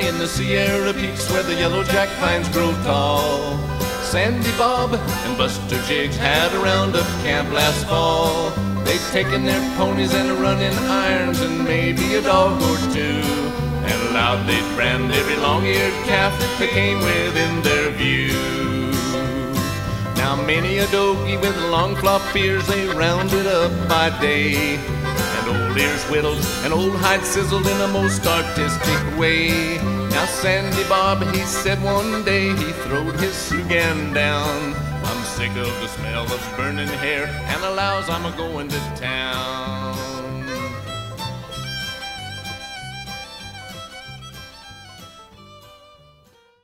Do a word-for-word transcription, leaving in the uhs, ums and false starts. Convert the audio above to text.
in the Sierra Peaks where the yellow jack pines grow tall. Sandy Bob and Buster Jiggs had a roundup camp last fall. They'd taken their ponies and running irons and maybe a dog or two, and allowed they'd brand every long-eared calf that came within their view. Now many a dogie with long flop ears they rounded up by day, and old ears whittled and old hide sizzled in a most artistic way. Now Sandy Bob, he said one day, he throwed his slogan down, I'm sick of the smell of burning hair and allows I'm a-going to town.